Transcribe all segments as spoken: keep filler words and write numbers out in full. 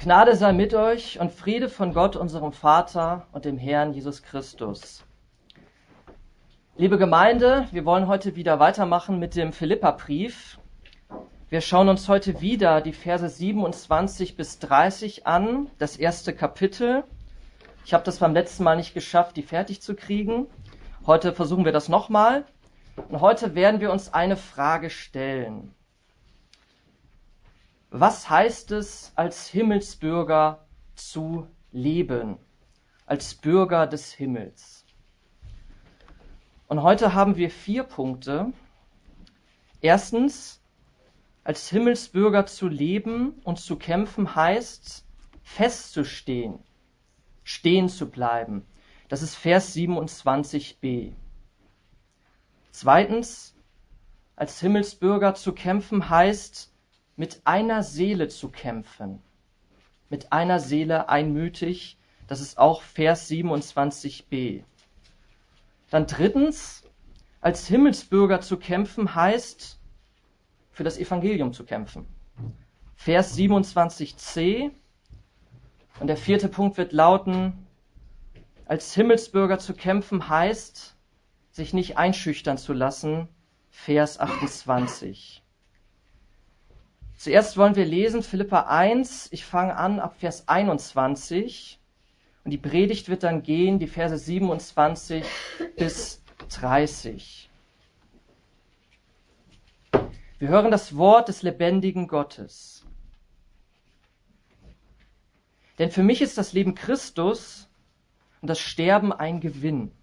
Gnade sei mit euch und Friede von Gott, unserem Vater und dem Herrn Jesus Christus. Liebe Gemeinde, wir wollen heute wieder weitermachen mit dem Philipperbrief. Wir schauen uns heute wieder die Verse siebenundzwanzig bis dreißig an, das erste Kapitel. Ich habe das beim letzten Mal nicht geschafft, die fertig zu kriegen. Heute versuchen wir das nochmal. Und heute werden wir uns eine Frage stellen. Was heißt es, als Himmelsbürger zu leben? Als Bürger des Himmels? Und heute haben wir vier Punkte. Erstens, als Himmelsbürger zu leben und zu kämpfen heißt, festzustehen, stehen zu bleiben. Das ist Vers siebenundzwanzig b. Zweitens, als Himmelsbürger zu kämpfen heißt, mit einer Seele zu kämpfen. Mit einer Seele einmütig. Das ist auch Vers siebenundzwanzig b. Dann drittens, als Himmelsbürger zu kämpfen heißt, für das Evangelium zu kämpfen. Vers siebenundzwanzig c. Und der vierte Punkt wird lauten, als Himmelsbürger zu kämpfen heißt, sich nicht einschüchtern zu lassen. Vers achtundzwanzig. Zuerst wollen wir lesen Philipper eins. Ich fange an ab Vers einundzwanzig. Und die Predigt wird dann gehen, die Verse siebenundzwanzig bis dreißig. Wir hören das Wort des lebendigen Gottes. Denn für mich ist das Leben Christus und das Sterben ein Gewinn.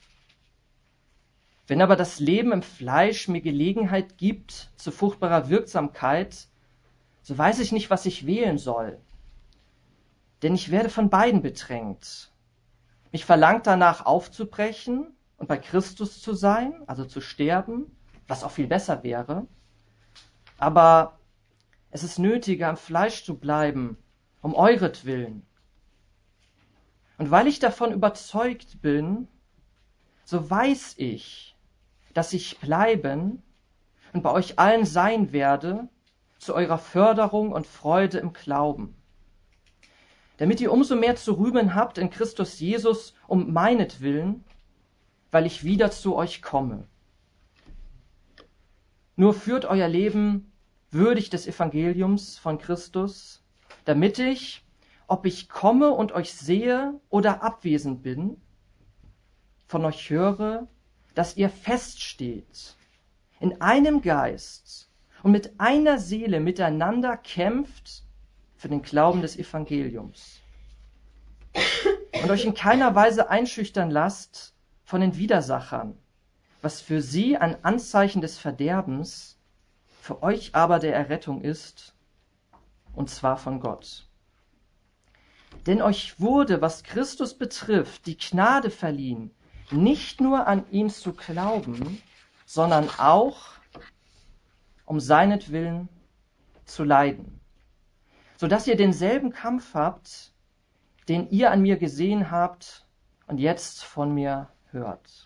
Wenn aber das Leben im Fleisch mir Gelegenheit gibt zu fruchtbarer Wirksamkeit, so weiß ich nicht, was ich wählen soll. Denn ich werde von beiden bedrängt. Mich verlangt danach aufzubrechen und bei Christus zu sein, also zu sterben, was auch viel besser wäre. Aber es ist nötiger, am Fleisch zu bleiben, um euretwillen. Und weil ich davon überzeugt bin, so weiß ich, dass ich bleiben und bei euch allen sein werde, zu eurer Förderung und Freude im Glauben, damit ihr umso mehr zu rühmen habt in Christus Jesus um meinetwillen, weil ich wieder zu euch komme. Nur führt euer Leben würdig des Evangeliums von Christus, damit ich, ob ich komme und euch sehe oder abwesend bin, von euch höre, dass ihr feststeht, in einem Geist und mit einer Seele miteinander kämpft für den Glauben des Evangeliums. Und euch in keiner Weise einschüchtern lasst von den Widersachern, was für sie ein Anzeichen des Verderbens, für euch aber der Errettung ist, und zwar von Gott. Denn euch wurde, was Christus betrifft, die Gnade verliehen, nicht nur an ihn zu glauben, sondern auch um seinetwillen zu leiden, so dass ihr denselben Kampf habt, den ihr an mir gesehen habt und jetzt von mir hört.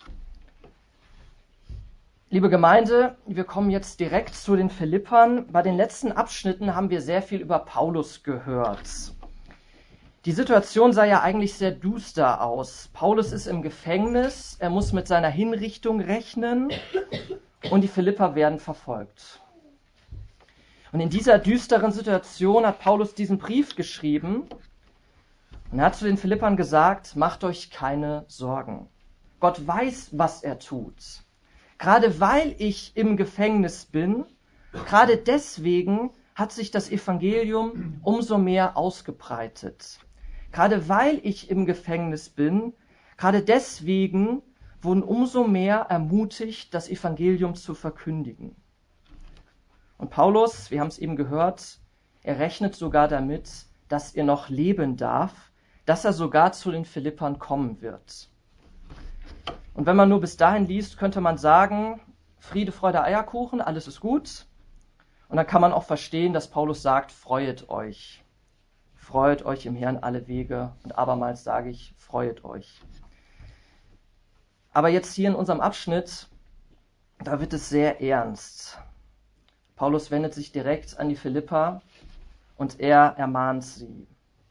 Liebe Gemeinde, wir kommen jetzt direkt zu den Philippern. Bei den letzten Abschnitten haben wir sehr viel über Paulus gehört. Die Situation sah ja eigentlich sehr duster aus. Paulus ist im Gefängnis, er muss mit seiner Hinrichtung rechnen und die Philipper werden verfolgt. Und in dieser düsteren Situation hat Paulus diesen Brief geschrieben und er hat zu den Philippern gesagt, macht euch keine Sorgen. Gott weiß, was er tut. Gerade weil ich im Gefängnis bin, gerade deswegen hat sich das Evangelium umso mehr ausgebreitet. Gerade weil ich im Gefängnis bin, gerade deswegen wurden umso mehr ermutigt, das Evangelium zu verkündigen. Und Paulus, wir haben es eben gehört, er rechnet sogar damit, dass er noch leben darf, dass er sogar zu den Philippern kommen wird. Und wenn man nur bis dahin liest, könnte man sagen, Friede, Freude, Eierkuchen, alles ist gut. Und dann kann man auch verstehen, dass Paulus sagt, freuet euch. Freut euch im Herrn alle Wege. Und abermals sage ich, freuet euch. Aber jetzt hier in unserem Abschnitt, da wird es sehr ernst. Paulus wendet sich direkt an die Philipper und er ermahnt sie.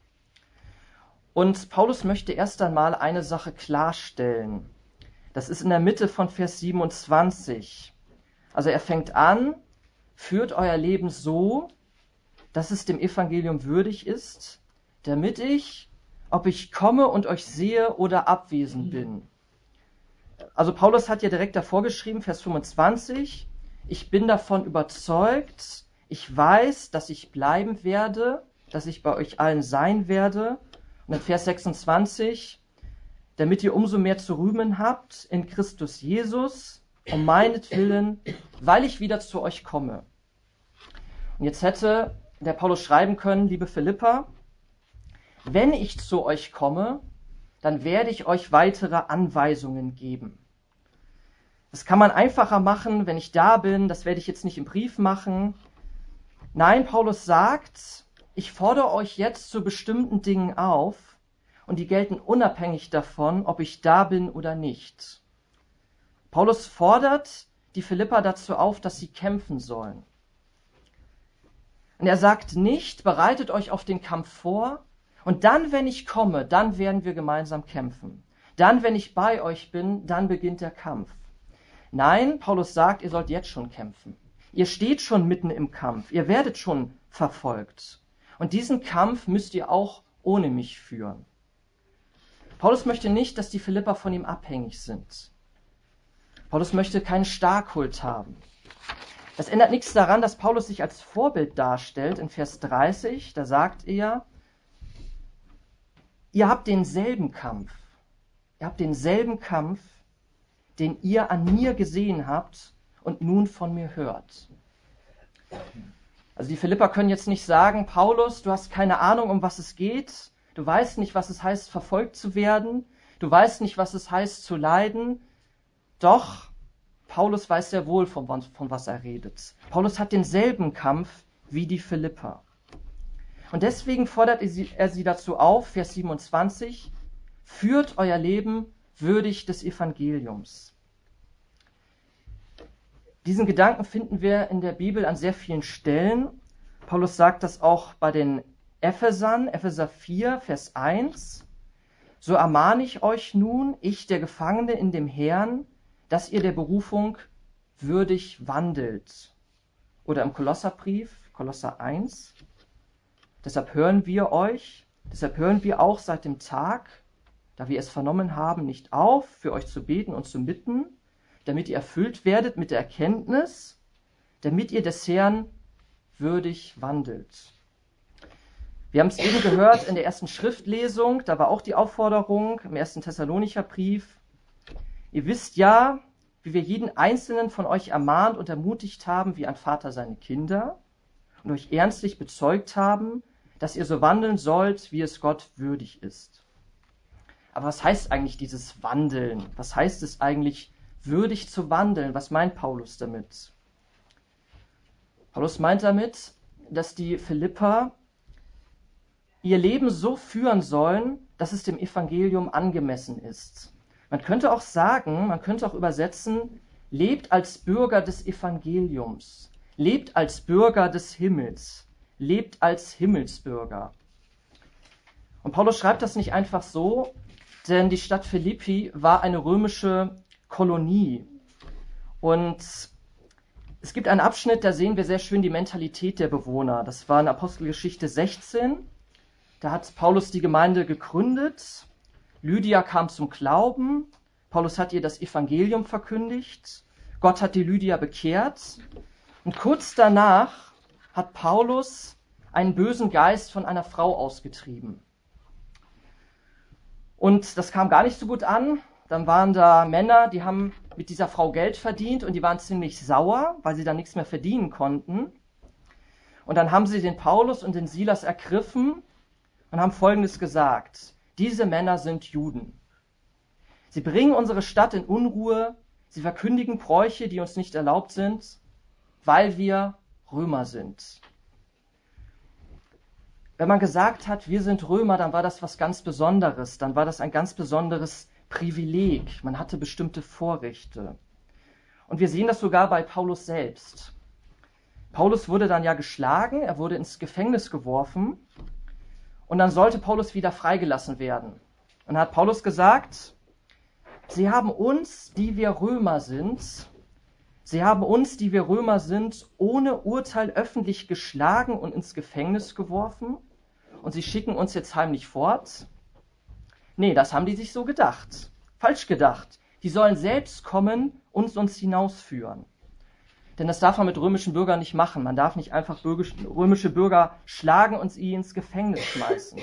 Und Paulus möchte erst einmal eine Sache klarstellen. Das ist in der Mitte von Vers siebenundzwanzig. Also er fängt an, führt euer Leben so, dass es dem Evangelium würdig ist, damit ich, ob ich komme und euch sehe oder abwesend bin. Also Paulus hat ja direkt davor geschrieben, Vers fünfundzwanzig, ich bin davon überzeugt, ich weiß, dass ich bleiben werde, dass ich bei euch allen sein werde. Und in Vers sechsundzwanzig, damit ihr umso mehr zu rühmen habt in Christus Jesus, um meinetwillen, weil ich wieder zu euch komme. Und jetzt hätte der Paulus schreiben können, liebe Philipper, wenn ich zu euch komme, dann werde ich euch weitere Anweisungen geben. Das kann man einfacher machen, wenn ich da bin, das werde ich jetzt nicht im Brief machen. Nein, Paulus sagt, ich fordere euch jetzt zu bestimmten Dingen auf und die gelten unabhängig davon, ob ich da bin oder nicht. Paulus fordert die Philipper dazu auf, dass sie kämpfen sollen. Und er sagt nicht, bereitet euch auf den Kampf vor und dann, wenn ich komme, dann werden wir gemeinsam kämpfen. Dann, wenn ich bei euch bin, dann beginnt der Kampf. Nein, Paulus sagt, ihr sollt jetzt schon kämpfen. Ihr steht schon mitten im Kampf, ihr werdet schon verfolgt. Und diesen Kampf müsst ihr auch ohne mich führen. Paulus möchte nicht, dass die Philipper von ihm abhängig sind. Paulus möchte keinen Starkkult haben. Das ändert nichts daran, dass Paulus sich als Vorbild darstellt. In Vers dreißig, da sagt er, ihr habt denselben Kampf. Ihr habt denselben Kampf, den ihr an mir gesehen habt und nun von mir hört. Also die Philipper können jetzt nicht sagen, Paulus, du hast keine Ahnung, um was es geht. Du weißt nicht, was es heißt, verfolgt zu werden. Du weißt nicht, was es heißt, zu leiden. Doch Paulus weiß sehr wohl, von, von was er redet. Paulus hat denselben Kampf wie die Philipper. Und deswegen fordert er sie, er sie dazu auf, Vers siebenundzwanzig, führt euer Leben würdig des Evangeliums. Diesen Gedanken finden wir in der Bibel an sehr vielen Stellen. Paulus sagt das auch bei den Ephesern, Epheser vier, Vers eins. So ermahne ich euch nun, ich, der Gefangene in dem Herrn, dass ihr der Berufung würdig wandelt. Oder im Kolosserbrief, Kolosser eins. Deshalb hören wir euch, deshalb hören wir auch seit dem Tag, da wir es vernommen haben, nicht auf, für euch zu beten und zu bitten, damit ihr erfüllt werdet mit der Erkenntnis, damit ihr des Herrn würdig wandelt. Wir haben es eben gehört in der ersten Schriftlesung, da war auch die Aufforderung im ersten Thessalonicher Brief. Ihr wisst ja, wie wir jeden Einzelnen von euch ermahnt und ermutigt haben, wie ein Vater seine Kinder, und euch ernstlich bezeugt haben, dass ihr so wandeln sollt, wie es Gott würdig ist. Aber was heißt eigentlich dieses Wandeln? Was heißt es eigentlich, würdig zu wandeln? Was meint Paulus damit? Paulus meint damit, dass die Philipper ihr Leben so führen sollen, dass es dem Evangelium angemessen ist. Man könnte auch sagen, man könnte auch übersetzen, lebt als Bürger des Evangeliums, lebt als Bürger des Himmels, lebt als Himmelsbürger. Und Paulus schreibt das nicht einfach so, denn die Stadt Philippi war eine römische Kolonie. Und es gibt einen Abschnitt, da sehen wir sehr schön die Mentalität der Bewohner. Das war in Apostelgeschichte sechzehn. Da hat Paulus die Gemeinde gegründet. Lydia kam zum Glauben. Paulus hat ihr das Evangelium verkündigt. Gott hat die Lydia bekehrt. Und kurz danach hat Paulus einen bösen Geist von einer Frau ausgetrieben. Und das kam gar nicht so gut an. Dann waren da Männer, die haben mit dieser Frau Geld verdient und die waren ziemlich sauer, weil sie dann nichts mehr verdienen konnten. Und dann haben sie den Paulus und den Silas ergriffen und haben Folgendes gesagt: Diese Männer sind Juden. Sie bringen unsere Stadt in Unruhe, sie verkündigen Bräuche, die uns nicht erlaubt sind, weil wir Römer sind. Wenn man gesagt hat, wir sind Römer, dann war das was ganz Besonderes, dann war das ein ganz besonderes Privileg, man hatte bestimmte Vorrechte. Und wir sehen das sogar bei Paulus selbst. Paulus wurde dann ja geschlagen, er wurde ins Gefängnis geworfen und dann sollte Paulus wieder freigelassen werden. Und dann hat Paulus gesagt, sie haben uns, die wir Römer sind, sie haben uns, die wir Römer sind, ohne Urteil öffentlich geschlagen und ins Gefängnis geworfen und sie schicken uns jetzt heimlich fort. Nee, das haben die sich so gedacht. Falsch gedacht. Die sollen selbst kommen und uns hinausführen. Denn das darf man mit römischen Bürgern nicht machen. Man darf nicht einfach römische Bürger schlagen und sie ins Gefängnis schmeißen.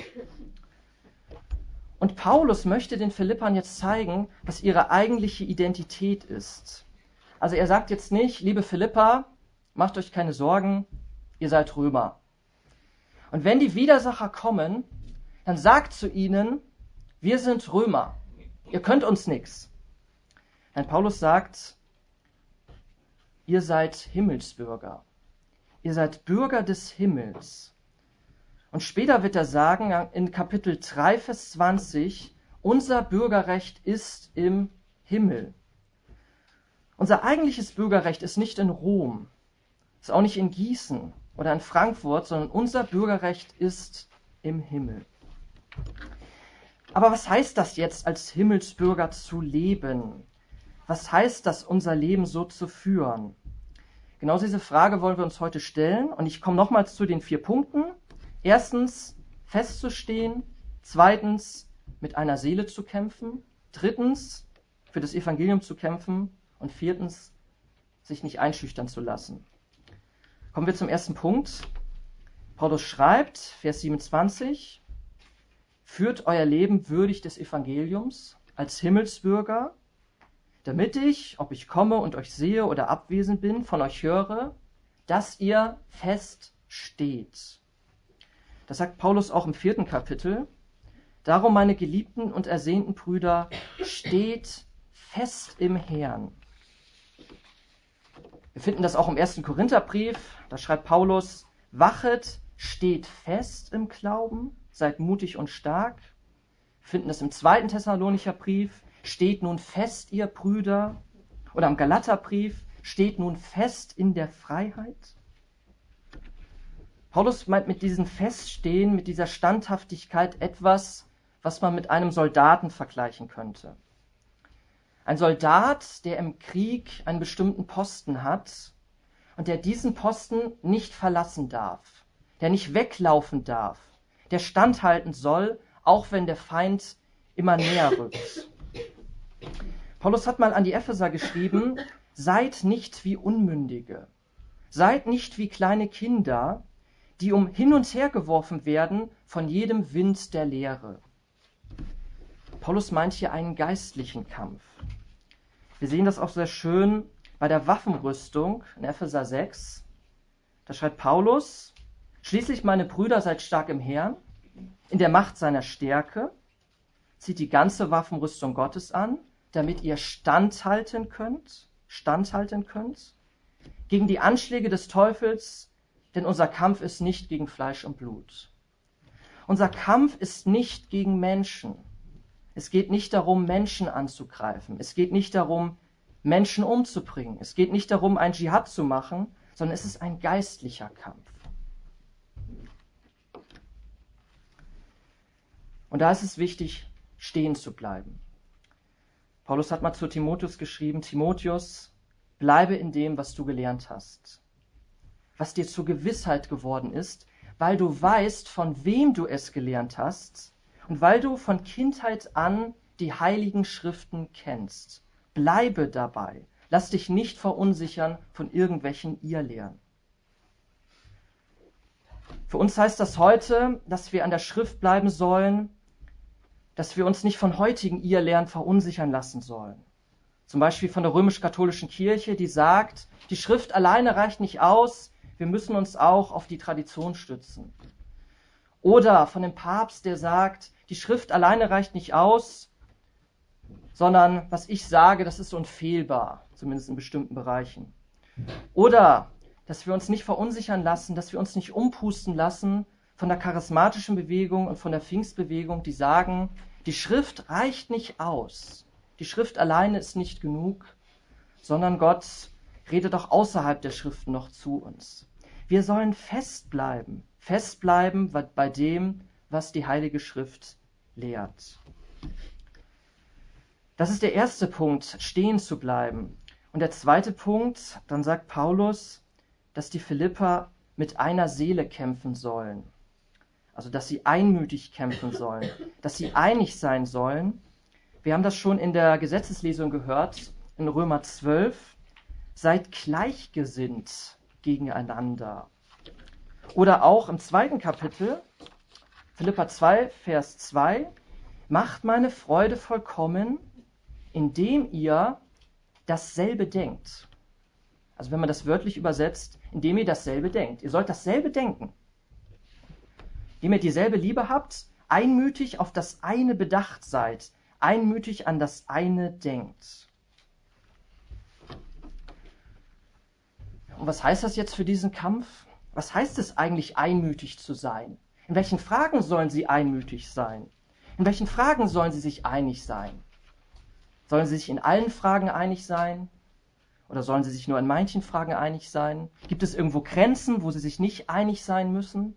Und Paulus möchte den Philippern jetzt zeigen, was ihre eigentliche Identität ist. Also er sagt jetzt nicht, liebe Philipper, macht euch keine Sorgen, ihr seid Römer. Und wenn die Widersacher kommen, dann sagt zu ihnen, wir sind Römer, ihr könnt uns nichts. Denn Paulus sagt, ihr seid Himmelsbürger, ihr seid Bürger des Himmels. Und später wird er sagen, in Kapitel drei, Vers zwanzig, unser Bürgerrecht ist im Himmel. Unser eigentliches Bürgerrecht ist nicht in Rom, ist auch nicht in Gießen oder in Frankfurt, sondern unser Bürgerrecht ist im Himmel. Aber was heißt das jetzt, als Himmelsbürger zu leben? Was heißt das, unser Leben so zu führen? Genau diese Frage wollen wir uns heute stellen und ich komme nochmals zu den vier Punkten. Erstens, festzustehen. Zweitens, mit einer Seele zu kämpfen. Drittens, für das Evangelium zu kämpfen. Und viertens, sich nicht einschüchtern zu lassen. Kommen wir zum ersten Punkt. Paulus schreibt, Vers siebenundzwanzig, führt euer Leben würdig des Evangeliums als Himmelsbürger, damit ich, ob ich komme und euch sehe oder abwesend bin, von euch höre, dass ihr fest steht. Das sagt Paulus auch im vierten Kapitel. Darum, meine geliebten und ersehnten Brüder, steht fest im Herrn. Wir finden das auch im ersten Korintherbrief. Da schreibt Paulus, wachet, steht fest im Glauben, seid mutig und stark. Wir finden das im zweiten Thessalonicher Brief, steht nun fest, ihr Brüder. Oder im Galaterbrief, steht nun fest in der Freiheit. Paulus meint mit diesem Feststehen, mit dieser Standhaftigkeit etwas, was man mit einem Soldaten vergleichen könnte. Ein Soldat, der im Krieg einen bestimmten Posten hat und der diesen Posten nicht verlassen darf, der nicht weglaufen darf, der standhalten soll, auch wenn der Feind immer näher rückt. Paulus hat mal an die Epheser geschrieben, seid nicht wie Unmündige, seid nicht wie kleine Kinder, die um hin und her geworfen werden von jedem Wind der Lehre. Paulus meint hier einen geistlichen Kampf. Wir sehen das auch sehr schön bei der Waffenrüstung in Epheser sechs. Da schreibt Paulus, schließlich meine Brüder, seid stark im Herrn, in der Macht seiner Stärke, zieht die ganze Waffenrüstung Gottes an, damit ihr standhalten könnt, standhalten könnt, gegen die Anschläge des Teufels, denn unser Kampf ist nicht gegen Fleisch und Blut. Unser Kampf ist nicht gegen Menschen. Es geht nicht darum, Menschen anzugreifen. Es geht nicht darum, Menschen umzubringen. Es geht nicht darum, ein Dschihad zu machen, sondern es ist ein geistlicher Kampf. Und da ist es wichtig, stehen zu bleiben. Paulus hat mal zu Timotheus geschrieben, Timotheus, bleibe in dem, was du gelernt hast, was dir zur Gewissheit geworden ist, weil du weißt, von wem du es gelernt hast, und weil du von Kindheit an die heiligen Schriften kennst. Bleibe dabei. Lass dich nicht verunsichern von irgendwelchen Irrlehren. Für uns heißt das heute, dass wir an der Schrift bleiben sollen, dass wir uns nicht von heutigen Irrlehren verunsichern lassen sollen. Zum Beispiel von der römisch-katholischen Kirche, die sagt, die Schrift alleine reicht nicht aus, wir müssen uns auch auf die Tradition stützen. Oder von dem Papst, der sagt, die Schrift alleine reicht nicht aus, sondern was ich sage, das ist unfehlbar, zumindest in bestimmten Bereichen. Oder, dass wir uns nicht verunsichern lassen, dass wir uns nicht umpusten lassen von der charismatischen Bewegung und von der Pfingstbewegung, die sagen, die Schrift reicht nicht aus. Die Schrift alleine ist nicht genug, sondern Gott redet auch außerhalb der Schriften noch zu uns. Wir sollen festbleiben, festbleiben bei dem, was die Heilige Schrift lehrt. Das ist der erste Punkt, stehen zu bleiben. Und der zweite Punkt, dann sagt Paulus, dass die Philipper mit einer Seele kämpfen sollen. Also, dass sie einmütig kämpfen sollen, dass sie einig sein sollen. Wir haben das schon in der Gesetzeslesung gehört, in Römer zwölf. Seid gleichgesinnt gegeneinander. Oder auch im zweiten Kapitel, Philipper zwei, Vers zwei, macht meine Freude vollkommen, indem ihr dasselbe denkt. Also wenn man das wörtlich übersetzt, indem ihr dasselbe denkt. Ihr sollt dasselbe denken. Indem ihr dieselbe Liebe habt, einmütig auf das eine bedacht seid, einmütig an das eine denkt. Und was heißt das jetzt für diesen Kampf? Was heißt es eigentlich, einmütig zu sein? In welchen Fragen sollen sie einmütig sein? In welchen Fragen sollen sie sich einig sein? Sollen sie sich in allen Fragen einig sein? Oder sollen sie sich nur in manchen Fragen einig sein? Gibt es irgendwo Grenzen, wo sie sich nicht einig sein müssen?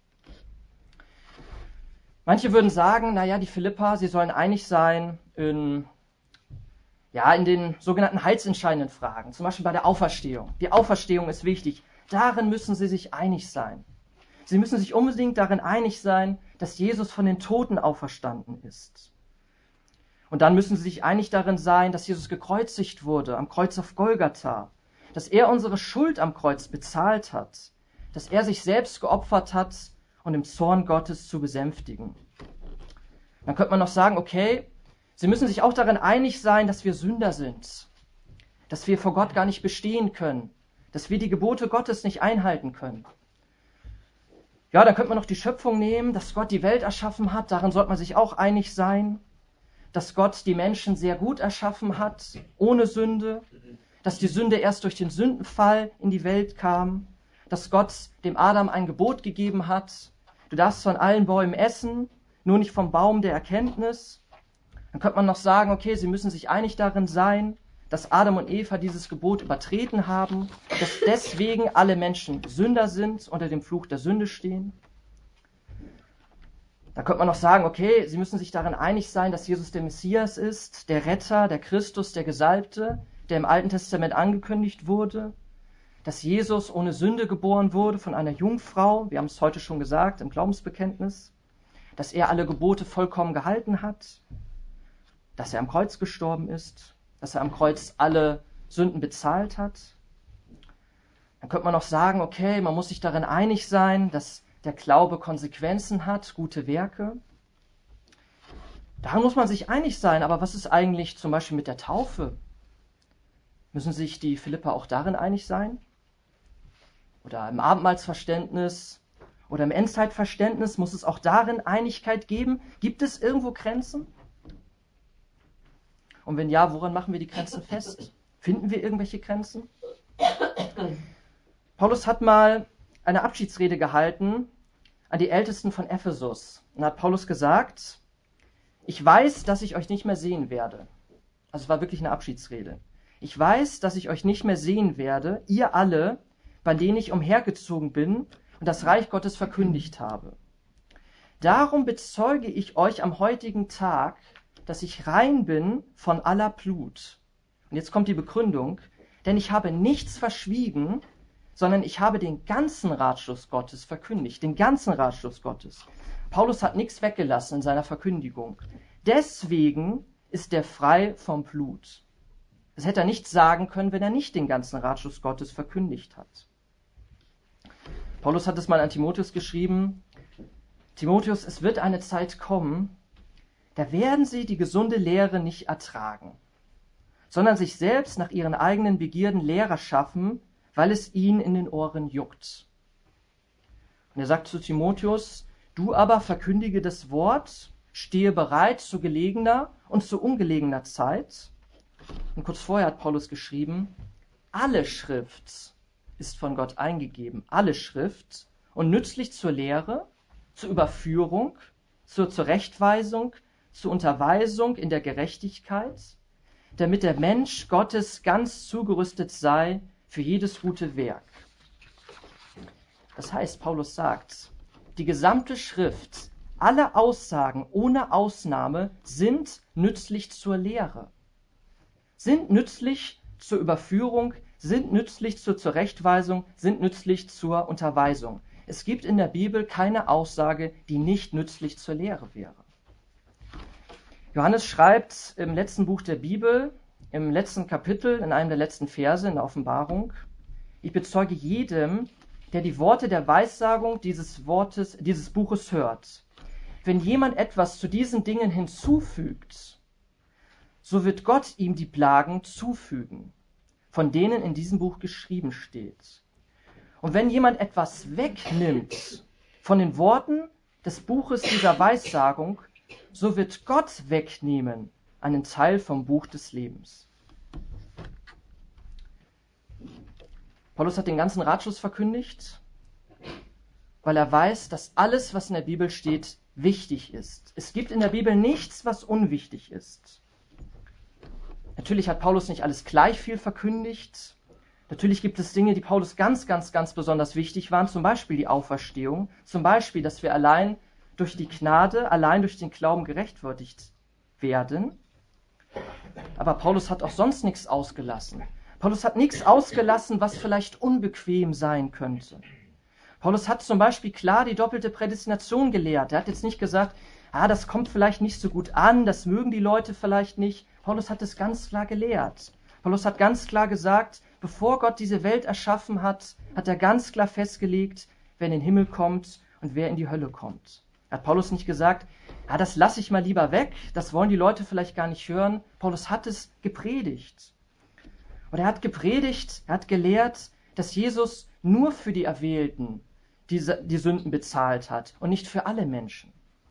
Manche würden sagen, naja, die Philipper, sie sollen einig sein in, ja, in den sogenannten heilsentscheidenden Fragen, zum Beispiel bei der Auferstehung. Die Auferstehung ist wichtig. Darin müssen sie sich einig sein. Sie müssen sich unbedingt darin einig sein, dass Jesus von den Toten auferstanden ist. Und dann müssen sie sich einig darin sein, dass Jesus gekreuzigt wurde, am Kreuz auf Golgatha, dass er unsere Schuld am Kreuz bezahlt hat, dass er sich selbst geopfert hat, um den Zorn Gottes zu besänftigen. Dann könnte man noch sagen, okay, sie müssen sich auch darin einig sein, dass wir Sünder sind, dass wir vor Gott gar nicht bestehen können, dass wir die Gebote Gottes nicht einhalten können. Ja, dann könnte man noch die Schöpfung nehmen, dass Gott die Welt erschaffen hat, darin sollte man sich auch einig sein, dass Gott die Menschen sehr gut erschaffen hat, ohne Sünde, dass die Sünde erst durch den Sündenfall in die Welt kam, dass Gott dem Adam ein Gebot gegeben hat, du darfst von allen Bäumen essen, nur nicht vom Baum der Erkenntnis. Dann könnte man noch sagen, okay, sie müssen sich einig darin sein, dass Adam und Eva dieses Gebot übertreten haben, dass deswegen alle Menschen Sünder sind, unter dem Fluch der Sünde stehen. Da könnte man noch sagen, okay, sie müssen sich darin einig sein, dass Jesus der Messias ist, der Retter, der Christus, der Gesalbte, der im Alten Testament angekündigt wurde, dass Jesus ohne Sünde geboren wurde von einer Jungfrau, wir haben es heute schon gesagt im Glaubensbekenntnis, dass er alle Gebote vollkommen gehalten hat, dass er am Kreuz gestorben ist, dass er am Kreuz alle Sünden bezahlt hat. Dann könnte man noch sagen, okay, man muss sich darin einig sein, dass der Glaube Konsequenzen hat, gute Werke. Daran muss man sich einig sein, aber was ist eigentlich zum Beispiel mit der Taufe? Müssen sich die Philipper auch darin einig sein? Oder im Abendmahlsverständnis oder im Endzeitverständnis muss es auch darin Einigkeit geben? Gibt es irgendwo Grenzen? Und wenn ja, woran machen wir die Grenzen fest? Finden wir irgendwelche Grenzen? Paulus hat mal eine Abschiedsrede gehalten an die Ältesten von Ephesus. Und hat Paulus gesagt, ich weiß, dass ich euch nicht mehr sehen werde. Also es war wirklich eine Abschiedsrede. Ich weiß, dass ich euch nicht mehr sehen werde, ihr alle, bei denen ich umhergezogen bin und das Reich Gottes verkündigt habe. Darum bezeuge ich euch am heutigen Tag, dass ich rein bin von aller Blut. Und jetzt kommt die Begründung, denn ich habe nichts verschwiegen, sondern ich habe den ganzen Ratschluss Gottes verkündigt, den ganzen Ratschluss Gottes. Paulus hat nichts weggelassen in seiner Verkündigung. Deswegen ist er frei vom Blut. Das hätte er nicht sagen können, wenn er nicht den ganzen Ratschluss Gottes verkündigt hat. Paulus hat es mal an Timotheus geschrieben, Timotheus, es wird eine Zeit kommen, da werden sie die gesunde Lehre nicht ertragen, sondern sich selbst nach ihren eigenen Begierden Lehrer schaffen, weil es ihnen in den Ohren juckt. Und er sagt zu Timotheus, du aber verkündige das Wort, stehe bereit zu gelegener und zu ungelegener Zeit. Und kurz vorher hat Paulus geschrieben, alle Schrift ist von Gott eingegeben, alle Schrift und nützlich zur Lehre, zur Überführung, zur Zurechtweisung, zur Unterweisung in der Gerechtigkeit, damit der Mensch Gottes ganz zugerüstet sei für jedes gute Werk. Das heißt, Paulus sagt, die gesamte Schrift, alle Aussagen ohne Ausnahme sind nützlich zur Lehre, sind nützlich zur Überführung, sind nützlich zur Zurechtweisung, sind nützlich zur Unterweisung. Es gibt in der Bibel keine Aussage, die nicht nützlich zur Lehre wäre. Johannes schreibt im letzten Buch der Bibel, im letzten Kapitel, in einem der letzten Verse in der Offenbarung, ich bezeuge jedem, der die Worte der Weissagung dieses Wortes, dieses Buches hört. Wenn jemand etwas zu diesen Dingen hinzufügt, so wird Gott ihm die Plagen zufügen, von denen in diesem Buch geschrieben steht. Und wenn jemand etwas wegnimmt von den Worten des Buches dieser Weissagung, so wird Gott wegnehmen einen Teil vom Buch des Lebens. Paulus hat den ganzen Ratschluss verkündigt, weil er weiß, dass alles, was in der Bibel steht, wichtig ist. Es gibt in der Bibel nichts, was unwichtig ist. Natürlich hat Paulus nicht alles gleich viel verkündigt. Natürlich gibt es Dinge, die Paulus ganz, ganz, ganz besonders wichtig waren, zum Beispiel die Auferstehung, zum Beispiel, dass wir allein durch die Gnade, allein durch den Glauben gerechtfertigt werden. Aber Paulus hat auch sonst nichts ausgelassen. Paulus hat nichts ausgelassen, was vielleicht unbequem sein könnte. Paulus hat zum Beispiel klar die doppelte Prädestination gelehrt. Er hat jetzt nicht gesagt, ah, das kommt vielleicht nicht so gut an, das mögen die Leute vielleicht nicht. Paulus hat es ganz klar gelehrt. Paulus hat ganz klar gesagt, bevor Gott diese Welt erschaffen hat, hat er ganz klar festgelegt, wer in den Himmel kommt und wer in die Hölle kommt. Hat Paulus nicht gesagt, ah, das lasse ich mal lieber weg, das wollen die Leute vielleicht gar nicht hören. Paulus hat es gepredigt. Und er hat gepredigt, er hat gelehrt, dass Jesus nur für die Erwählten die, die Sünden bezahlt hat und nicht für alle Menschen.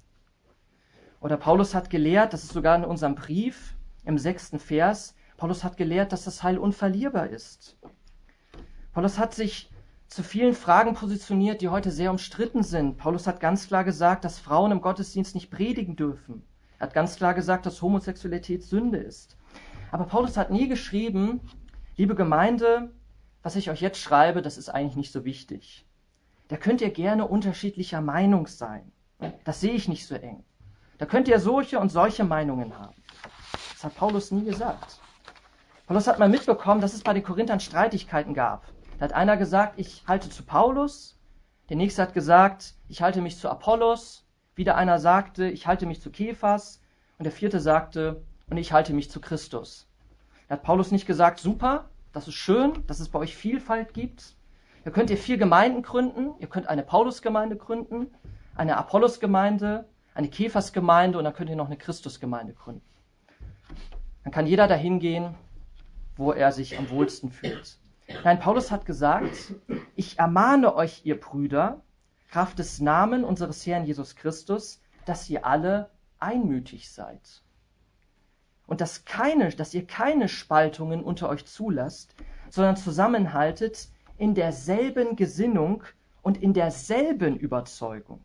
Oder Paulus hat gelehrt, das ist sogar in unserem Brief im sechsten Vers, Paulus hat gelehrt, dass das Heil unverlierbar ist. Paulus hat sich zu vielen Fragen positioniert, die heute sehr umstritten sind. Paulus hat ganz klar gesagt, dass Frauen im Gottesdienst nicht predigen dürfen. Er hat ganz klar gesagt, dass Homosexualität Sünde ist. Aber Paulus hat nie geschrieben, liebe Gemeinde, was ich euch jetzt schreibe, das ist eigentlich nicht so wichtig. Da könnt ihr gerne unterschiedlicher Meinung sein. Das sehe ich nicht so eng. Da könnt ihr solche und solche Meinungen haben. Das hat Paulus nie gesagt. Paulus hat mal mitbekommen, dass es bei den Korinthern Streitigkeiten gab. Da hat einer gesagt, ich halte zu Paulus. Der nächste hat gesagt, ich halte mich zu Apollos. Wieder einer sagte, ich halte mich zu Kephas. Und der vierte sagte, und ich halte mich zu Christus. Da hat Paulus nicht gesagt, super, das ist schön, dass es bei euch Vielfalt gibt. Da könnt ihr vier Gemeinden gründen. Ihr könnt eine Paulusgemeinde gründen, eine Apollos-Gemeinde, eine Kephas-Gemeinde und dann könnt ihr noch eine Christus-Gemeinde gründen. Dann kann jeder dahin gehen, wo er sich am wohlsten fühlt. Nein, Paulus hat gesagt, ich ermahne euch, ihr Brüder, Kraft des Namens unseres Herrn Jesus Christus, dass ihr alle einmütig seid. Und dass, keine, dass ihr keine Spaltungen unter euch zulasst, sondern zusammenhaltet in derselben Gesinnung und in derselben Überzeugung.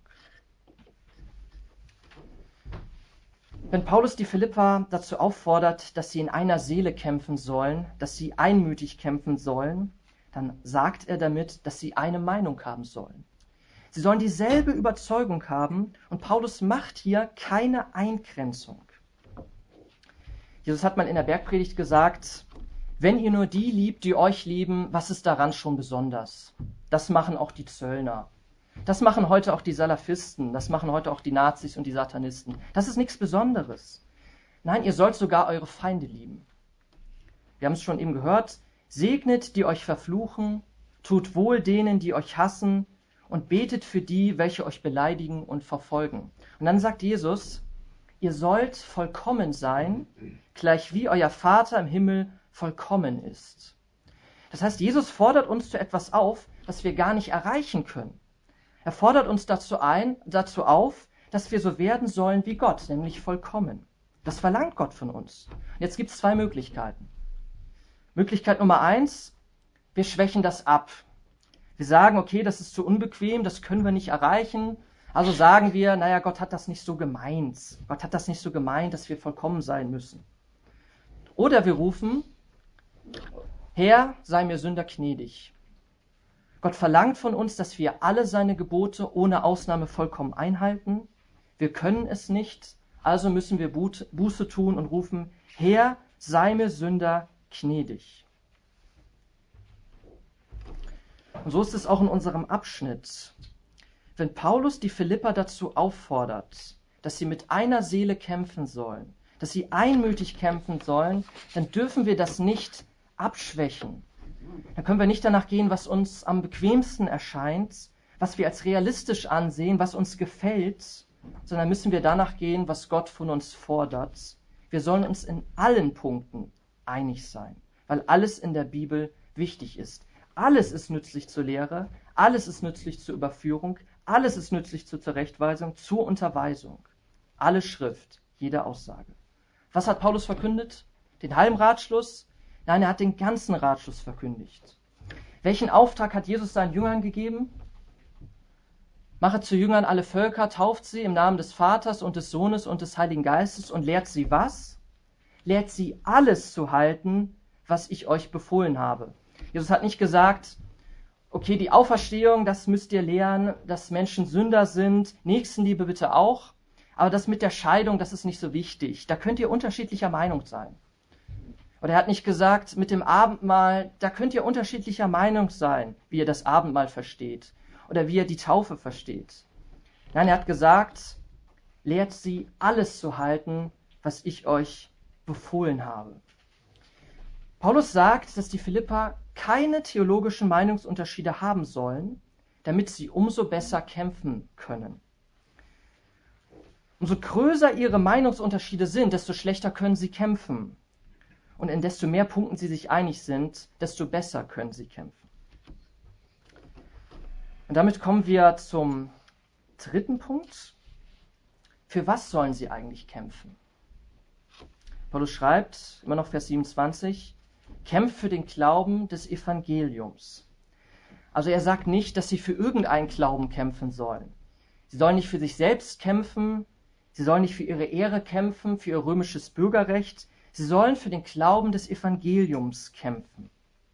Wenn Paulus die Philipper dazu auffordert, dass sie in einer Seele kämpfen sollen, dass sie einmütig kämpfen sollen, dann sagt er damit, dass sie eine Meinung haben sollen. Sie sollen dieselbe Überzeugung haben und Paulus macht hier keine Eingrenzung. Jesus hat mal in der Bergpredigt gesagt, wenn ihr nur die liebt, die euch lieben, was ist daran schon besonders? Das machen auch die Zöllner. Das machen heute auch die Salafisten, das machen heute auch die Nazis und die Satanisten. Das ist nichts Besonderes. Nein, ihr sollt sogar eure Feinde lieben. Wir haben es schon eben gehört, segnet, die euch verfluchen, tut wohl denen, die euch hassen und betet für die, welche euch beleidigen und verfolgen. Und dann sagt Jesus, ihr sollt vollkommen sein, gleich wie euer Vater im Himmel vollkommen ist. Das heißt, Jesus fordert uns zu etwas auf, was wir gar nicht erreichen können. Er fordert uns dazu ein, dazu auf, dass wir so werden sollen wie Gott, nämlich vollkommen. Das verlangt Gott von uns. Und jetzt gibt es zwei Möglichkeiten. Möglichkeit Nummer eins, wir schwächen das ab. Wir sagen, okay, das ist zu unbequem, das können wir nicht erreichen. Also sagen wir, naja, Gott hat das nicht so gemeint. Gott hat das nicht so gemeint, dass wir vollkommen sein müssen. Oder wir rufen, Herr, sei mir Sünder gnädig. Gott verlangt von uns, dass wir alle seine Gebote ohne Ausnahme vollkommen einhalten. Wir können es nicht, also müssen wir Buße tun und rufen, Herr, sei mir Sünder gnädig. Und so ist es auch in unserem Abschnitt. Wenn Paulus die Philipper dazu auffordert, dass sie mit einer Seele kämpfen sollen, dass sie einmütig kämpfen sollen, dann dürfen wir das nicht abschwächen. Dann können wir nicht danach gehen, was uns am bequemsten erscheint, was wir als realistisch ansehen, was uns gefällt, sondern müssen wir danach gehen, was Gott von uns fordert. Wir sollen uns in allen Punkten einig sein, weil alles in der Bibel wichtig ist. Alles ist nützlich zur Lehre, alles ist nützlich zur Überführung, alles ist nützlich zur Zurechtweisung, zur Unterweisung. Alle Schrift, jede Aussage. Was hat Paulus verkündet? Den halben Ratschluss? Nein, er hat den ganzen Ratschluss verkündigt. Welchen Auftrag hat Jesus seinen Jüngern gegeben? Mache zu Jüngern alle Völker, tauft sie im Namen des Vaters und des Sohnes und des Heiligen Geistes und lehrt sie was? Lehrt sie alles zu halten, was ich euch befohlen habe. Jesus hat nicht gesagt, okay, die Auferstehung, das müsst ihr lehren, dass Menschen Sünder sind, Nächstenliebe bitte auch, aber das mit der Scheidung, das ist nicht so wichtig. Da könnt ihr unterschiedlicher Meinung sein. Oder er hat nicht gesagt, mit dem Abendmahl, da könnt ihr unterschiedlicher Meinung sein, wie ihr das Abendmahl versteht oder wie ihr die Taufe versteht. Nein, er hat gesagt, lehrt sie alles zu halten, was ich euch befohlen habe. Paulus sagt, dass die Philipper keine theologischen Meinungsunterschiede haben sollen, damit sie umso besser kämpfen können. Umso größer ihre Meinungsunterschiede sind, desto schlechter können sie kämpfen. Und in desto mehr Punkten sie sich einig sind, desto besser können sie kämpfen. Und damit kommen wir zum dritten Punkt. Für was sollen sie eigentlich kämpfen? Paulus schreibt, immer noch Vers siebenundzwanzig, kämpft für den Glauben des Evangeliums. Also er sagt nicht, dass sie für irgendeinen Glauben kämpfen sollen. Sie sollen nicht für sich selbst kämpfen, sie sollen nicht für ihre Ehre kämpfen, für ihr römisches Bürgerrecht, sie sollen für den Glauben des Evangeliums kämpfen.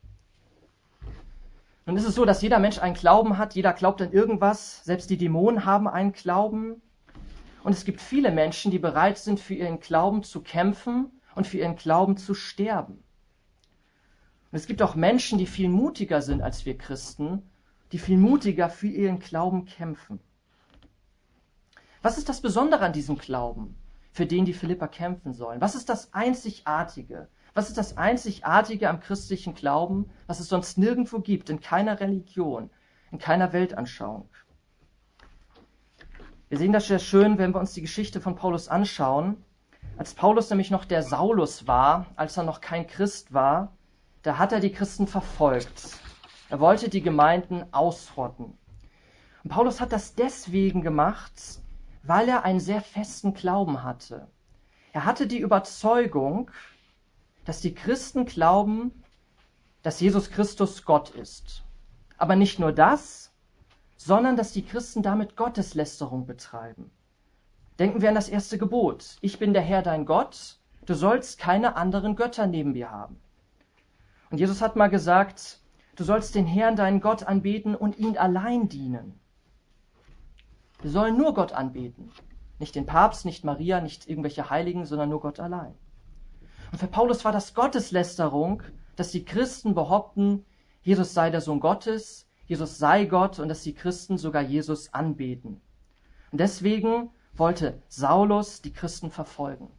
Nun ist es so, dass jeder Mensch einen Glauben hat, jeder glaubt an irgendwas, selbst die Dämonen haben einen Glauben. Und es gibt viele Menschen, die bereit sind, für ihren Glauben zu kämpfen und für ihren Glauben zu sterben. Und es gibt auch Menschen, die viel mutiger sind als wir Christen, die viel mutiger für ihren Glauben kämpfen. Was ist das Besondere an diesem Glauben, für den die Philipper kämpfen sollen? Was ist das Einzigartige? Was ist das Einzigartige am christlichen Glauben, was es sonst nirgendwo gibt, in keiner Religion, in keiner Weltanschauung? Wir sehen das sehr schön, wenn wir uns die Geschichte von Paulus anschauen. Als Paulus nämlich noch der Saulus war, als er noch kein Christ war, da hat er die Christen verfolgt. Er wollte die Gemeinden ausrotten. Und Paulus hat das deswegen gemacht, weil er einen sehr festen Glauben hatte. Er hatte die Überzeugung, dass die Christen glauben, dass Jesus Christus Gott ist. Aber nicht nur das, sondern dass die Christen damit Gotteslästerung betreiben. Denken wir an das erste Gebot. Ich bin der Herr dein Gott, du sollst keine anderen Götter neben mir haben. Und Jesus hat mal gesagt, du sollst den Herrn deinen Gott anbeten und ihn allein dienen. Wir sollen nur Gott anbeten. Nicht den Papst, nicht Maria, nicht irgendwelche Heiligen, sondern nur Gott allein. Und für Paulus war das Gotteslästerung, dass die Christen behaupten, Jesus sei der Sohn Gottes, Jesus sei Gott und dass die Christen sogar Jesus anbeten. Und deswegen wollte Saulus die Christen verfolgen.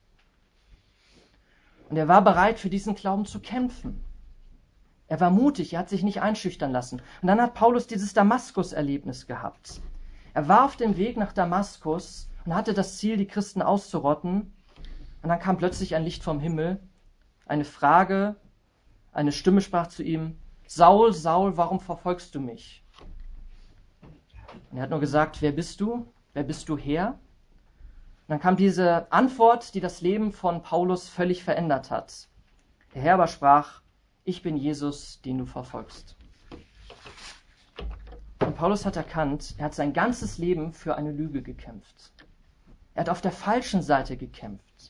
Und er war bereit, für diesen Glauben zu kämpfen. Er war mutig, er hat sich nicht einschüchtern lassen. Und dann hat Paulus dieses Damaskus-Erlebnis gehabt. Er war auf dem Weg nach Damaskus und hatte das Ziel, die Christen auszurotten. Und dann kam plötzlich ein Licht vom Himmel, eine Frage, eine Stimme sprach zu ihm, Saul, Saul, warum verfolgst du mich? Und er hat nur gesagt, wer bist du? Wer bist du, Herr? Und dann kam diese Antwort, die das Leben von Paulus völlig verändert hat. Der Herr aber sprach, ich bin Jesus, den du verfolgst. Und Paulus hat erkannt, er hat sein ganzes Leben für eine Lüge gekämpft. Er hat auf der falschen Seite gekämpft.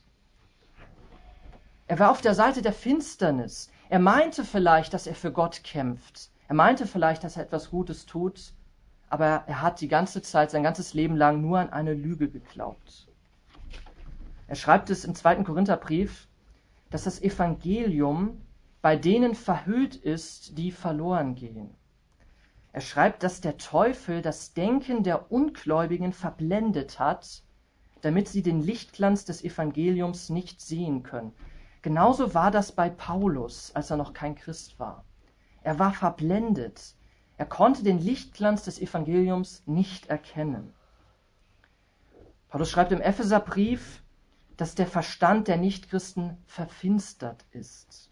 Er war auf der Seite der Finsternis. Er meinte vielleicht, dass er für Gott kämpft. Er meinte vielleicht, dass er etwas Gutes tut, aber er hat die ganze Zeit, sein ganzes Leben lang nur an eine Lüge geglaubt. Er schreibt es im zweiten Korintherbrief, dass das Evangelium bei denen verhüllt ist, die verloren gehen. Er schreibt, dass der Teufel das Denken der Ungläubigen verblendet hat, damit sie den Lichtglanz des Evangeliums nicht sehen können. Genauso war das bei Paulus, als er noch kein Christ war. Er war verblendet. Er konnte den Lichtglanz des Evangeliums nicht erkennen. Paulus schreibt im Epheserbrief, dass der Verstand der Nichtchristen verfinstert ist.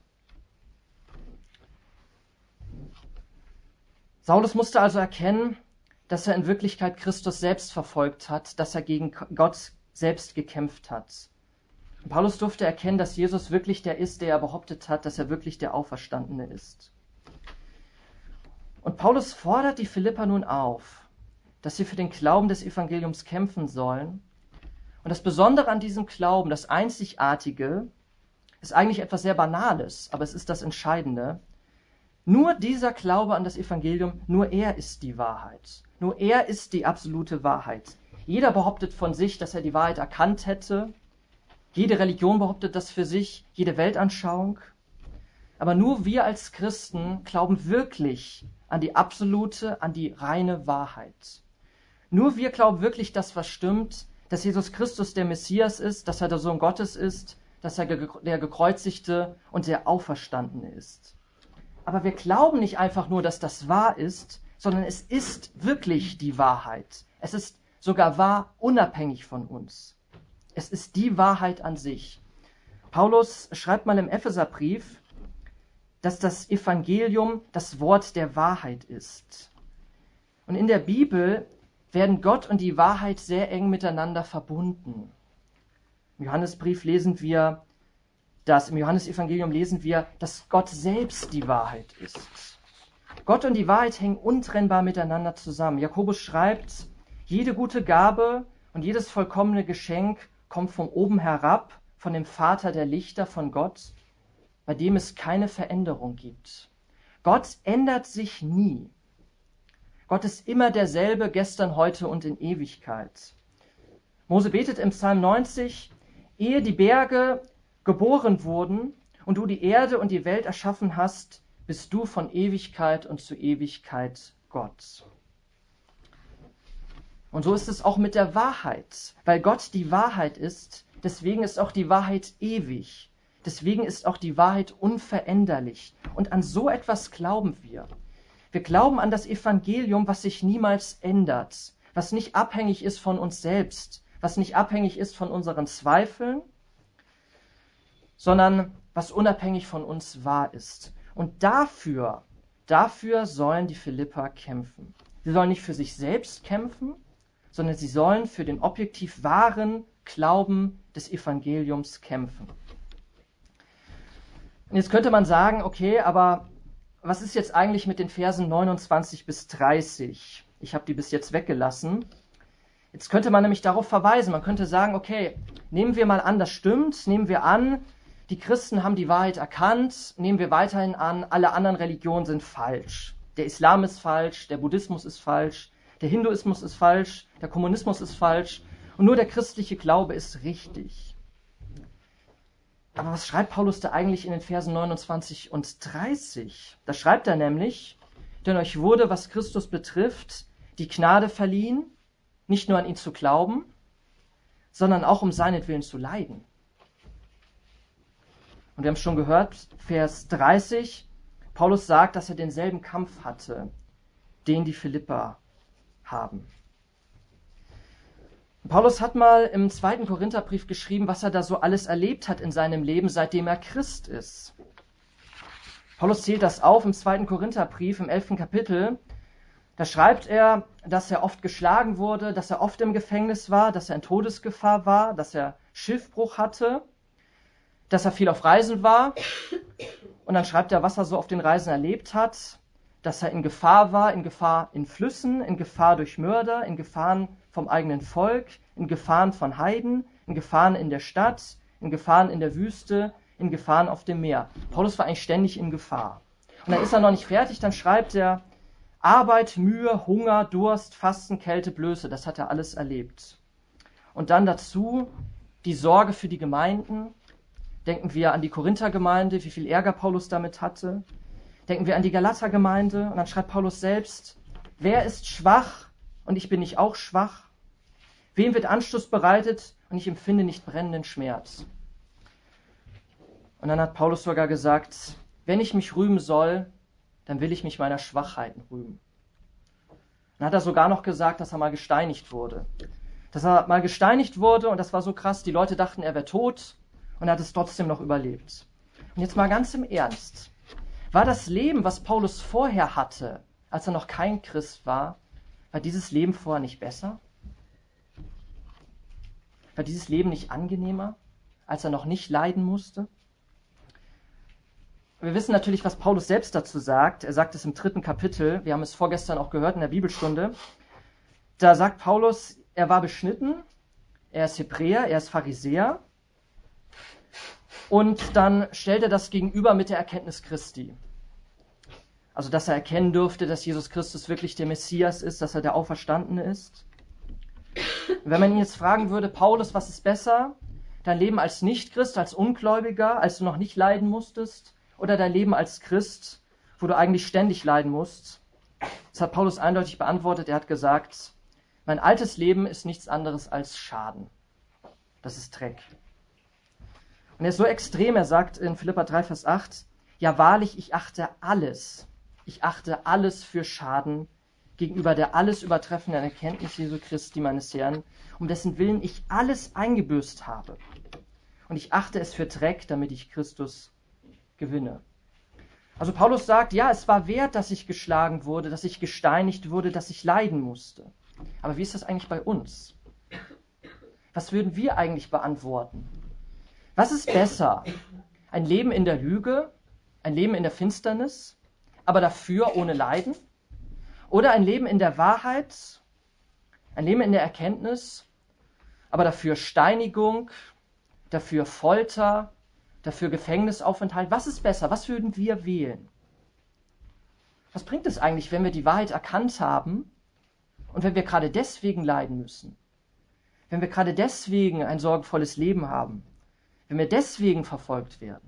Saulus musste also erkennen, dass er in Wirklichkeit Christus selbst verfolgt hat, dass er gegen Gott selbst gekämpft hat. Und Paulus durfte erkennen, dass Jesus wirklich der ist, der er behauptet hat, dass er wirklich der Auferstandene ist. Und Paulus fordert die Philipper nun auf, dass sie für den Glauben des Evangeliums kämpfen sollen. Und das Besondere an diesem Glauben, das Einzigartige, ist eigentlich etwas sehr Banales, aber es ist das Entscheidende. Nur dieser Glaube an das Evangelium, nur er ist die Wahrheit. Nur er ist die absolute Wahrheit. Jeder behauptet von sich, dass er die Wahrheit erkannt hätte. Jede Religion behauptet das für sich, jede Weltanschauung. Aber nur wir als Christen glauben wirklich an die absolute, an die reine Wahrheit. Nur wir glauben wirklich das, was stimmt, dass Jesus Christus der Messias ist, dass er der Sohn Gottes ist, dass er der Gekreuzigte und der Auferstandene ist. Aber wir glauben nicht einfach nur, dass das wahr ist, sondern es ist wirklich die Wahrheit. Es ist sogar wahr, unabhängig von uns. Es ist die Wahrheit an sich. Paulus schreibt mal im Epheserbrief, dass das Evangelium das Wort der Wahrheit ist. Und in der Bibel werden Gott und die Wahrheit sehr eng miteinander verbunden. Im Johannesbrief lesen wir, dass im Johannesevangelium lesen wir, dass Gott selbst die Wahrheit ist. Gott und die Wahrheit hängen untrennbar miteinander zusammen. Jakobus schreibt, jede gute Gabe und jedes vollkommene Geschenk kommt von oben herab, von dem Vater der Lichter, von Gott, bei dem es keine Veränderung gibt. Gott ändert sich nie. Gott ist immer derselbe, gestern, heute und in Ewigkeit. Mose betet im Psalm neunzig, ehe die Berge geboren wurden und du die Erde und die Welt erschaffen hast, bist du von Ewigkeit und zu Ewigkeit Gott. Und so ist es auch mit der Wahrheit. Weil Gott die Wahrheit ist, deswegen ist auch die Wahrheit ewig. Deswegen ist auch die Wahrheit unveränderlich. Und an so etwas glauben wir. Wir glauben an das Evangelium, was sich niemals ändert, was nicht abhängig ist von uns selbst, was nicht abhängig ist von unseren Zweifeln, sondern was unabhängig von uns wahr ist. Und dafür, dafür sollen die Philipper kämpfen. Sie sollen nicht für sich selbst kämpfen, sondern sie sollen für den objektiv wahren Glauben des Evangeliums kämpfen. Und jetzt könnte man sagen, okay, aber was ist jetzt eigentlich mit den Versen neunundzwanzig bis dreißig? Ich habe die bis jetzt weggelassen. Jetzt könnte man nämlich darauf verweisen. Man könnte sagen, okay, nehmen wir mal an, das stimmt. Nehmen wir an, die Christen haben die Wahrheit erkannt. Nehmen wir weiterhin an, alle anderen Religionen sind falsch. Der Islam ist falsch, der Buddhismus ist falsch, der Hinduismus ist falsch, der Kommunismus ist falsch und nur der christliche Glaube ist richtig. Aber was schreibt Paulus da eigentlich in den Versen neunundzwanzig und dreißig? Da schreibt er nämlich, denn euch wurde, was Christus betrifft, die Gnade verliehen, nicht nur an ihn zu glauben, sondern auch um seinetwillen zu leiden. Und wir haben schon gehört, Vers dreißig, Paulus sagt, dass er denselben Kampf hatte, den die Philipper haben. Paulus hat mal im zweiten Korintherbrief geschrieben, was er da so alles erlebt hat in seinem Leben, seitdem er Christ ist. Paulus zählt das auf im zweiten Korintherbrief, im elften Kapitel. Da schreibt er, dass er oft geschlagen wurde, dass er oft im Gefängnis war, dass er in Todesgefahr war, dass er Schiffbruch hatte, dass er viel auf Reisen war. Und dann schreibt er, was er so auf den Reisen erlebt hat, dass er in Gefahr war, in Gefahr in Flüssen, in Gefahr durch Mörder, in Gefahren vom eigenen Volk, in Gefahren von Heiden, in Gefahren in der Stadt, in Gefahren in der Wüste, in Gefahren auf dem Meer. Paulus war eigentlich ständig in Gefahr. Und dann ist er noch nicht fertig, dann schreibt er, Arbeit, Mühe, Hunger, Durst, Fasten, Kälte, Blöße, das hat er alles erlebt. Und dann dazu die Sorge für die Gemeinden. Denken wir an die Korinther-Gemeinde, wie viel Ärger Paulus damit hatte. Denken wir an die Galater-Gemeinde und dann schreibt Paulus selbst, wer ist schwach und ich bin nicht auch schwach? Wem wird Anstoß bereitet und ich empfinde nicht brennenden Schmerz? Und dann hat Paulus sogar gesagt, wenn ich mich rühmen soll, dann will ich mich meiner Schwachheiten rühmen. Dann hat er sogar noch gesagt, dass er mal gesteinigt wurde. Dass er mal gesteinigt wurde und das war so krass, die Leute dachten, er wäre tot und er hat es trotzdem noch überlebt. Und jetzt mal ganz im Ernst. War das Leben, was Paulus vorher hatte, als er noch kein Christ war, war dieses Leben vorher nicht besser? War dieses Leben nicht angenehmer, als er noch nicht leiden musste? Wir wissen natürlich, was Paulus selbst dazu sagt. Er sagt es im dritten Kapitel. Wir haben es vorgestern auch gehört in der Bibelstunde. Da sagt Paulus, er war beschnitten, er ist Hebräer, er ist Pharisäer. Und dann stellt er das gegenüber mit der Erkenntnis Christi. Also, dass er erkennen dürfte, dass Jesus Christus wirklich der Messias ist, dass er der Auferstandene ist. Und wenn man ihn jetzt fragen würde, Paulus, was ist besser? Dein Leben als Nichtchrist, als Ungläubiger, als du noch nicht leiden musstest? Oder dein Leben als Christ, wo du eigentlich ständig leiden musst? Das hat Paulus eindeutig beantwortet. Er hat gesagt, mein altes Leben ist nichts anderes als Schaden. Das ist Dreck. Und er ist so extrem, er sagt in Philipper drei, Vers acht, ja wahrlich, ich achte alles, ich achte alles für Schaden gegenüber der alles übertreffenden Erkenntnis Jesu Christi, meines Herrn, um dessen Willen ich alles eingebüßt habe. Und ich achte es für Dreck, damit ich Christus gewinne. Also Paulus sagt, ja, es war wert, dass ich geschlagen wurde, dass ich gesteinigt wurde, dass ich leiden musste. Aber wie ist das eigentlich bei uns? Was würden wir eigentlich beantworten? Was ist besser? Ein Leben in der Lüge, ein Leben in der Finsternis, aber dafür ohne Leiden? Oder ein Leben in der Wahrheit, ein Leben in der Erkenntnis, aber dafür Steinigung, dafür Folter, dafür Gefängnisaufenthalt? Was ist besser? Was würden wir wählen? Was bringt es eigentlich, wenn wir die Wahrheit erkannt haben und wenn wir gerade deswegen leiden müssen? Wenn wir gerade deswegen ein sorgenvolles Leben haben? Wenn wir deswegen verfolgt werden?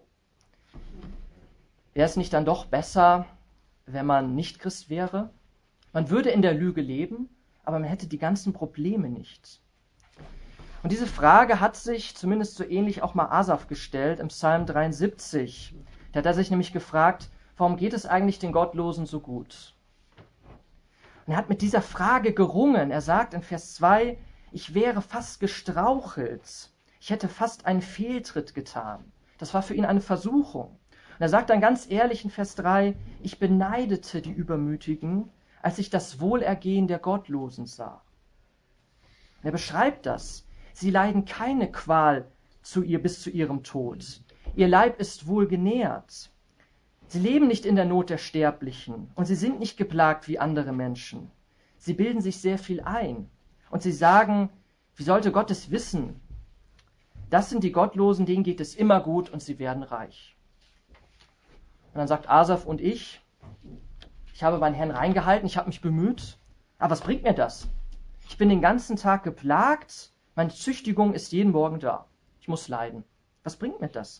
Wäre es nicht dann doch besser, wenn man nicht Christ wäre? Man würde in der Lüge leben, aber man hätte die ganzen Probleme nicht. Und diese Frage hat sich zumindest so ähnlich auch mal Asaf gestellt im Psalm dreiundsiebzig. Da hat er sich nämlich gefragt, warum geht es eigentlich den Gottlosen so gut? Und er hat mit dieser Frage gerungen. Er sagt in Vers zwei, ich wäre fast gestrauchelt. Ich hätte fast einen Fehltritt getan. Das war für ihn eine Versuchung. Und er sagt dann ganz ehrlich in Vers drei, ich beneidete die Übermütigen, als ich das Wohlergehen der Gottlosen sah. Und er beschreibt das. Sie leiden keine Qual zu ihr bis zu ihrem Tod. Ihr Leib ist wohl genährt. Sie leben nicht in der Not der Sterblichen und sie sind nicht geplagt wie andere Menschen. Sie bilden sich sehr viel ein und sie sagen, wie sollte Gott es wissen? Das sind die Gottlosen, denen geht es immer gut und sie werden reich. Und dann sagt Asaf und ich, ich habe meinen Herrn reingehalten, ich habe mich bemüht, aber was bringt mir das? Ich bin den ganzen Tag geplagt, meine Züchtigung ist jeden Morgen da. Ich muss leiden. Was bringt mir das?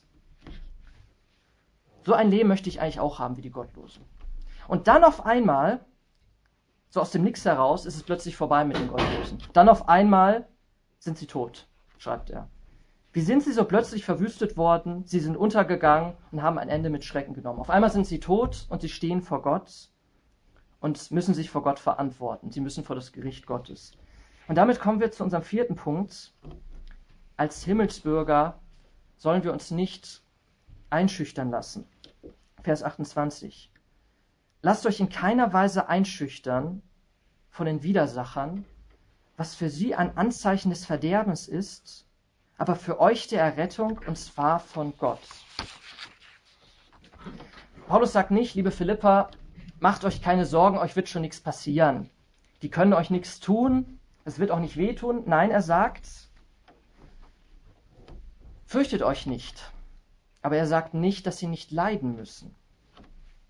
So ein Leben möchte ich eigentlich auch haben wie die Gottlosen. Und dann auf einmal, so aus dem Nix heraus, ist es plötzlich vorbei mit den Gottlosen. Dann auf einmal sind sie tot, schreibt er. Wie sind sie so plötzlich verwüstet worden? Sie sind untergegangen und haben ein Ende mit Schrecken genommen. Auf einmal sind sie tot und sie stehen vor Gott und müssen sich vor Gott verantworten. Sie müssen vor das Gericht Gottes. Und damit kommen wir zu unserem vierten Punkt. Als Himmelsbürger sollen wir uns nicht einschüchtern lassen. Vers achtundzwanzig. Lasst euch in keiner Weise einschüchtern von den Widersachern, was für sie ein Anzeichen des Verderbens ist, aber für euch der Errettung, und zwar von Gott. Paulus sagt nicht, liebe Philipper, macht euch keine Sorgen, euch wird schon nichts passieren. Die können euch nichts tun, es wird auch nicht wehtun. Nein, er sagt, fürchtet euch nicht. Aber er sagt nicht, dass sie nicht leiden müssen.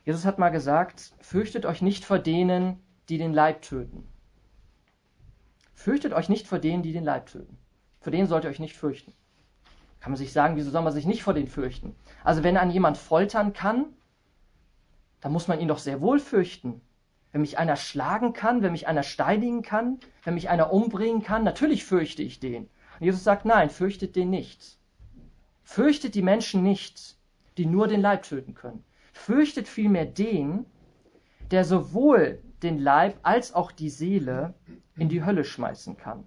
Jesus hat mal gesagt, fürchtet euch nicht vor denen, die den Leib töten. Fürchtet euch nicht vor denen, die den Leib töten. Vor denen sollt ihr euch nicht fürchten. Kann man sich sagen, wieso soll man sich nicht vor denen fürchten? Also wenn einen jemand foltern kann, dann muss man ihn doch sehr wohl fürchten. Wenn mich einer schlagen kann, wenn mich einer steinigen kann, wenn mich einer umbringen kann, natürlich fürchte ich den. Und Jesus sagt, nein, fürchtet den nicht. Fürchtet die Menschen nicht, die nur den Leib töten können. Fürchtet vielmehr den, der sowohl den Leib als auch die Seele in die Hölle schmeißen kann.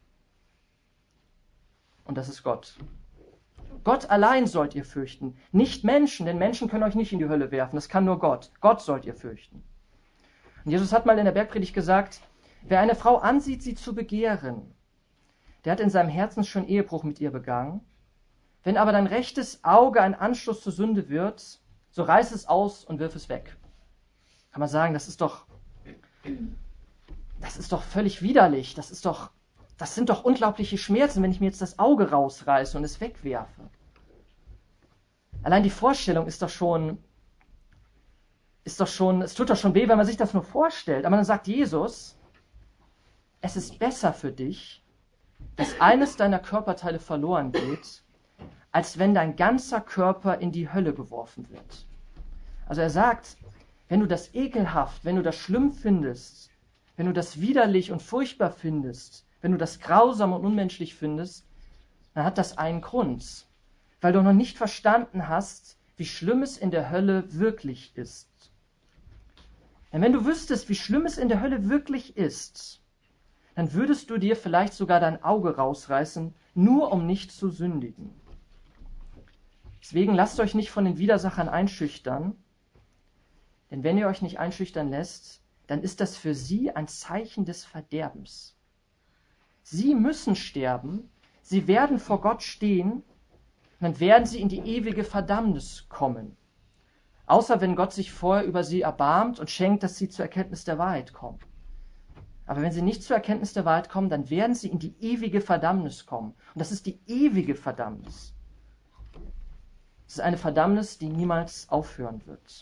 Und das ist Gott. Gott allein sollt ihr fürchten, nicht Menschen, denn Menschen können euch nicht in die Hölle werfen, das kann nur Gott. Gott sollt ihr fürchten. Und Jesus hat mal in der Bergpredigt gesagt, wer eine Frau ansieht, sie zu begehren, der hat in seinem Herzen schon Ehebruch mit ihr begangen. Wenn aber dein rechtes Auge ein Anstoß zur Sünde wird, so reiß es aus und wirf es weg. Kann man sagen, das ist doch, das ist doch völlig widerlich, das ist doch, das sind doch unglaubliche Schmerzen, wenn ich mir jetzt das Auge rausreiße und es wegwerfe. Allein die Vorstellung ist doch schon, ist doch schon, es tut doch schon weh, wenn man sich das nur vorstellt. Aber dann sagt Jesus, es ist besser für dich, dass eines deiner Körperteile verloren geht, als wenn dein ganzer Körper in die Hölle geworfen wird. Also er sagt, wenn du das ekelhaft, wenn du das schlimm findest, wenn du das widerlich und furchtbar findest, wenn du das grausam und unmenschlich findest, dann hat das einen Grund, weil du noch nicht verstanden hast, wie schlimm es in der Hölle wirklich ist. Denn wenn du wüsstest, wie schlimm es in der Hölle wirklich ist, dann würdest du dir vielleicht sogar dein Auge rausreißen, nur um nicht zu sündigen. Deswegen lasst euch nicht von den Widersachern einschüchtern, denn wenn ihr euch nicht einschüchtern lässt, dann ist das für sie ein Zeichen des Verderbens. Sie müssen sterben, sie werden vor Gott stehen, und dann werden sie in die ewige Verdammnis kommen. Außer wenn Gott sich vorher über sie erbarmt und schenkt, dass sie zur Erkenntnis der Wahrheit kommen. Aber wenn sie nicht zur Erkenntnis der Wahrheit kommen, dann werden sie in die ewige Verdammnis kommen. Und das ist die ewige Verdammnis. Es ist eine Verdammnis, die niemals aufhören wird.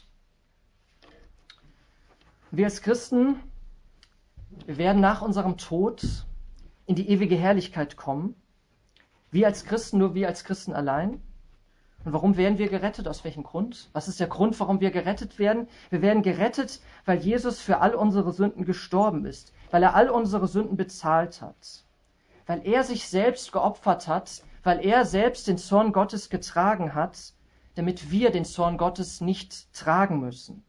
Wir als Christen, wir werden nach unserem Tod in die ewige Herrlichkeit kommen. Wir als Christen, nur wir als Christen allein. Und warum werden wir gerettet? Aus welchem Grund? Was ist der Grund, warum wir gerettet werden? Wir werden gerettet, weil Jesus für all unsere Sünden gestorben ist, weil er all unsere Sünden bezahlt hat, weil er sich selbst geopfert hat, weil er selbst den Zorn Gottes getragen hat, damit wir den Zorn Gottes nicht tragen müssen.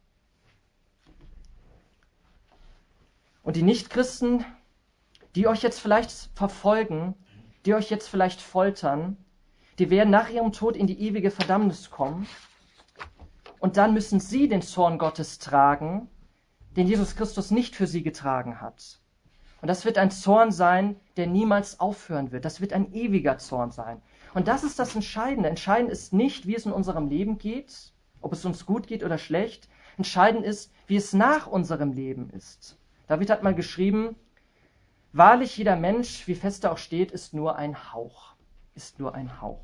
Und die Nichtchristen, die euch jetzt vielleicht verfolgen, die euch jetzt vielleicht foltern, die werden nach ihrem Tod in die ewige Verdammnis kommen. Und dann müssen sie den Zorn Gottes tragen, den Jesus Christus nicht für sie getragen hat. Und das wird ein Zorn sein, der niemals aufhören wird. Das wird ein ewiger Zorn sein. Und das ist das Entscheidende. Entscheidend ist nicht, wie es in unserem Leben geht, ob es uns gut geht oder schlecht. Entscheidend ist, wie es nach unserem Leben ist. David hat mal geschrieben, wahrlich jeder Mensch, wie fest er auch steht, ist nur ein Hauch. Ist nur ein Hauch.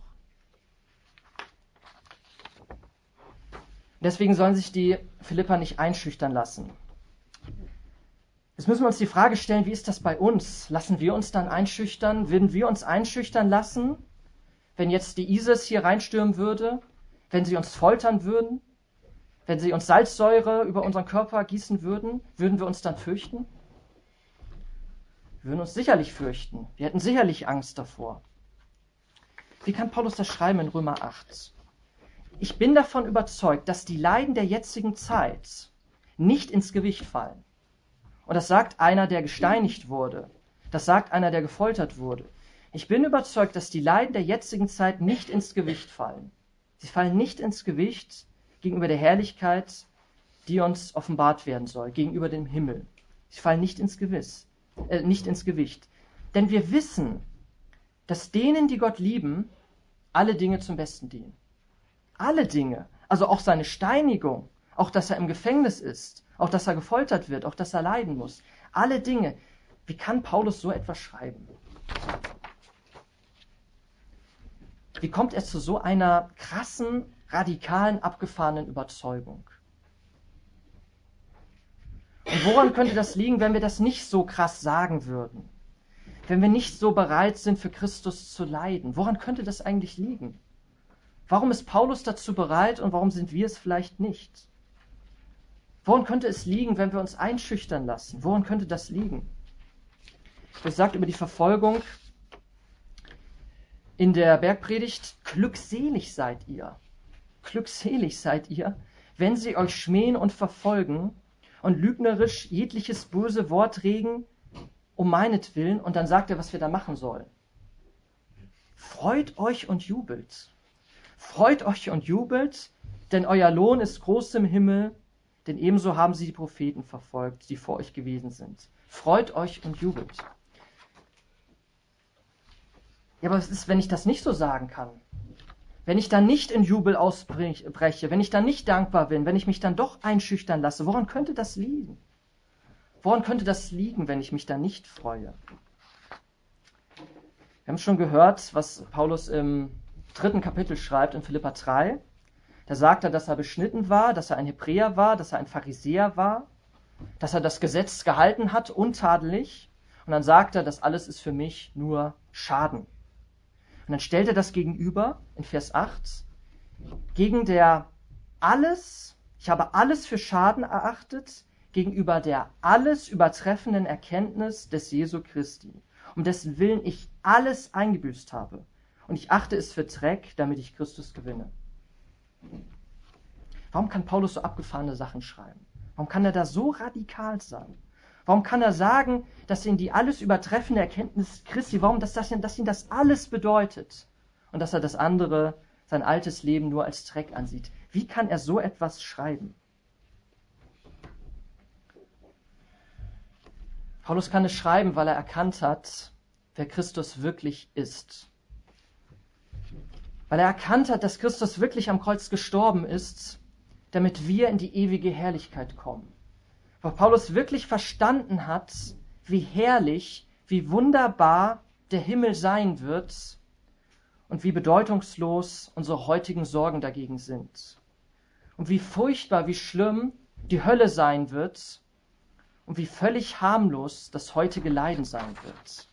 Deswegen sollen sich die Philipper nicht einschüchtern lassen. Jetzt müssen wir uns die Frage stellen, wie ist das bei uns? Lassen wir uns dann einschüchtern? Würden wir uns einschüchtern lassen, wenn jetzt die ISIS hier reinstürmen würde? Wenn sie uns foltern würden? Wenn sie uns Salzsäure über unseren Körper gießen würden? Würden wir uns dann fürchten? Wir würden uns sicherlich fürchten. Wir hätten sicherlich Angst davor. Wie kann Paulus das schreiben in Römer acht? Ich bin davon überzeugt, dass die Leiden der jetzigen Zeit nicht ins Gewicht fallen. Und das sagt einer, der gesteinigt wurde. Das sagt einer, der gefoltert wurde. Ich bin überzeugt, dass die Leiden der jetzigen Zeit nicht ins Gewicht fallen. Sie fallen nicht ins Gewicht gegenüber der Herrlichkeit, die uns offenbart werden soll, gegenüber dem Himmel. Sie fallen nicht ins Gewiss, äh, nicht ins Gewicht. Denn wir wissen, dass denen, die Gott lieben, alle Dinge zum Besten dienen. Alle Dinge, also auch seine Steinigung, auch dass er im Gefängnis ist, auch dass er gefoltert wird, auch dass er leiden muss. Alle Dinge. Wie kann Paulus so etwas schreiben? Wie kommt er zu so einer krassen, radikalen, abgefahrenen Überzeugung? Und woran könnte das liegen, wenn wir das nicht so krass sagen würden? Wenn wir nicht so bereit sind, für Christus zu leiden? Woran könnte das eigentlich liegen? Warum ist Paulus dazu bereit und warum sind wir es vielleicht nicht? Woran könnte es liegen, wenn wir uns einschüchtern lassen? Woran könnte das liegen? Das sagt über die Verfolgung in der Bergpredigt: Glückselig seid ihr. Glückselig seid ihr, wenn sie euch schmähen und verfolgen und lügnerisch jegliches böse Wort regen, um meinetwillen. Und dann sagt er, was wir da machen sollen. Freut euch und jubelt. Freut euch und jubelt, denn euer Lohn ist groß im Himmel, denn ebenso haben sie die Propheten verfolgt, die vor euch gewesen sind. Freut euch und jubelt. Ja, aber was ist, wenn ich das nicht so sagen kann? Wenn ich dann nicht in Jubel ausbreche, wenn ich dann nicht dankbar bin, wenn ich mich dann doch einschüchtern lasse, woran könnte das liegen? Woran könnte das liegen, wenn ich mich dann nicht freue? Wir haben schon gehört, was Paulus im dritten Kapitel schreibt, in Philipper drei. Da sagt er, dass er beschnitten war, dass er ein Hebräer war, dass er ein Pharisäer war, dass er das Gesetz gehalten hat, untadelig. Und dann sagt er, das alles ist für mich nur Schaden. Und dann stellt er das gegenüber, in Vers acht, gegen der alles, ich habe alles für Schaden erachtet, gegenüber der alles übertreffenden Erkenntnis des Jesu Christi, um dessen Willen ich alles eingebüßt habe. Und ich achte es für Dreck, damit ich Christus gewinne. Warum kann Paulus so abgefahrene Sachen schreiben? Warum kann er da so radikal sein? Warum kann er sagen, dass ihn die alles übertreffende Erkenntnis Christi, warum dass, das, dass ihn das alles bedeutet und dass er das andere, sein altes Leben, nur als Dreck ansieht? Wie kann er so etwas schreiben? Paulus kann es schreiben, weil er erkannt hat, wer Christus wirklich ist. Weil er erkannt hat, dass Christus wirklich am Kreuz gestorben ist, damit wir in die ewige Herrlichkeit kommen. Weil Paulus wirklich verstanden hat, wie herrlich, wie wunderbar der Himmel sein wird und wie bedeutungslos unsere heutigen Sorgen dagegen sind. Und wie furchtbar, wie schlimm die Hölle sein wird und wie völlig harmlos das heutige Leiden sein wird.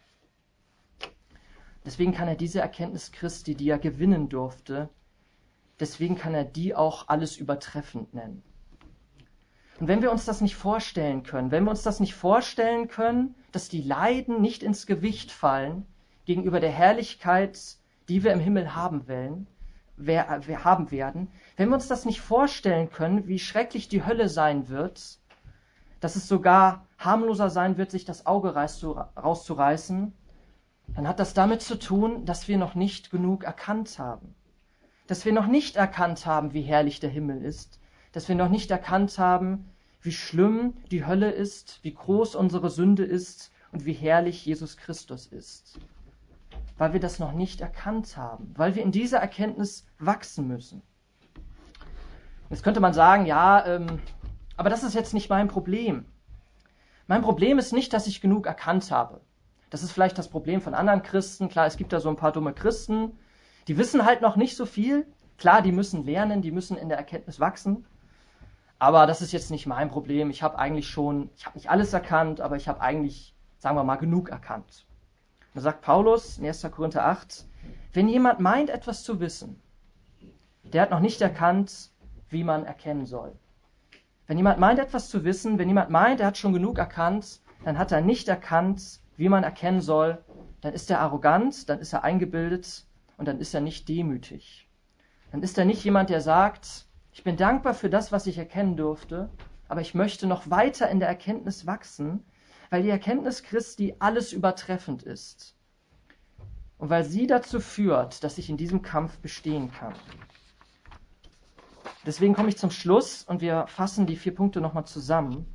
Deswegen kann er diese Erkenntnis Christi, die er gewinnen durfte, deswegen kann er die auch alles übertreffend nennen. Und wenn wir uns das nicht vorstellen können, wenn wir uns das nicht vorstellen können, dass die Leiden nicht ins Gewicht fallen gegenüber der Herrlichkeit, die wir im Himmel haben wollen, wer, wir haben werden, wenn wir uns das nicht vorstellen können, wie schrecklich die Hölle sein wird, dass es sogar harmloser sein wird, sich das Auge rauszureißen, dann hat das damit zu tun, dass wir noch nicht genug erkannt haben. Dass wir noch nicht erkannt haben, wie herrlich der Himmel ist. Dass wir noch nicht erkannt haben, wie schlimm die Hölle ist, wie groß unsere Sünde ist und wie herrlich Jesus Christus ist. Weil wir das noch nicht erkannt haben. Weil wir in dieser Erkenntnis wachsen müssen. Jetzt könnte man sagen, ja, ähm, aber das ist jetzt nicht mein Problem. Mein Problem ist nicht, dass ich genug erkannt habe. Das ist vielleicht das Problem von anderen Christen. Klar, es gibt da so ein paar dumme Christen, die wissen halt noch nicht so viel. Klar, die müssen lernen, die müssen in der Erkenntnis wachsen. Aber das ist jetzt nicht mein Problem. Ich habe eigentlich schon, ich habe nicht alles erkannt, aber ich habe eigentlich, sagen wir mal, genug erkannt. Da sagt Paulus in erster Korinther acht, wenn jemand meint, etwas zu wissen, der hat noch nicht erkannt, wie man erkennen soll. Wenn jemand meint, etwas zu wissen, wenn jemand meint, er hat schon genug erkannt, dann hat er nicht erkannt, wie man erkennen soll, dann ist er arrogant, dann ist er eingebildet und dann ist er nicht demütig. Dann ist er nicht jemand, der sagt, ich bin dankbar für das, was ich erkennen durfte, aber ich möchte noch weiter in der Erkenntnis wachsen, weil die Erkenntnis Christi alles übertreffend ist und weil sie dazu führt, dass ich in diesem Kampf bestehen kann. Deswegen komme ich zum Schluss und wir fassen die vier Punkte nochmal zusammen.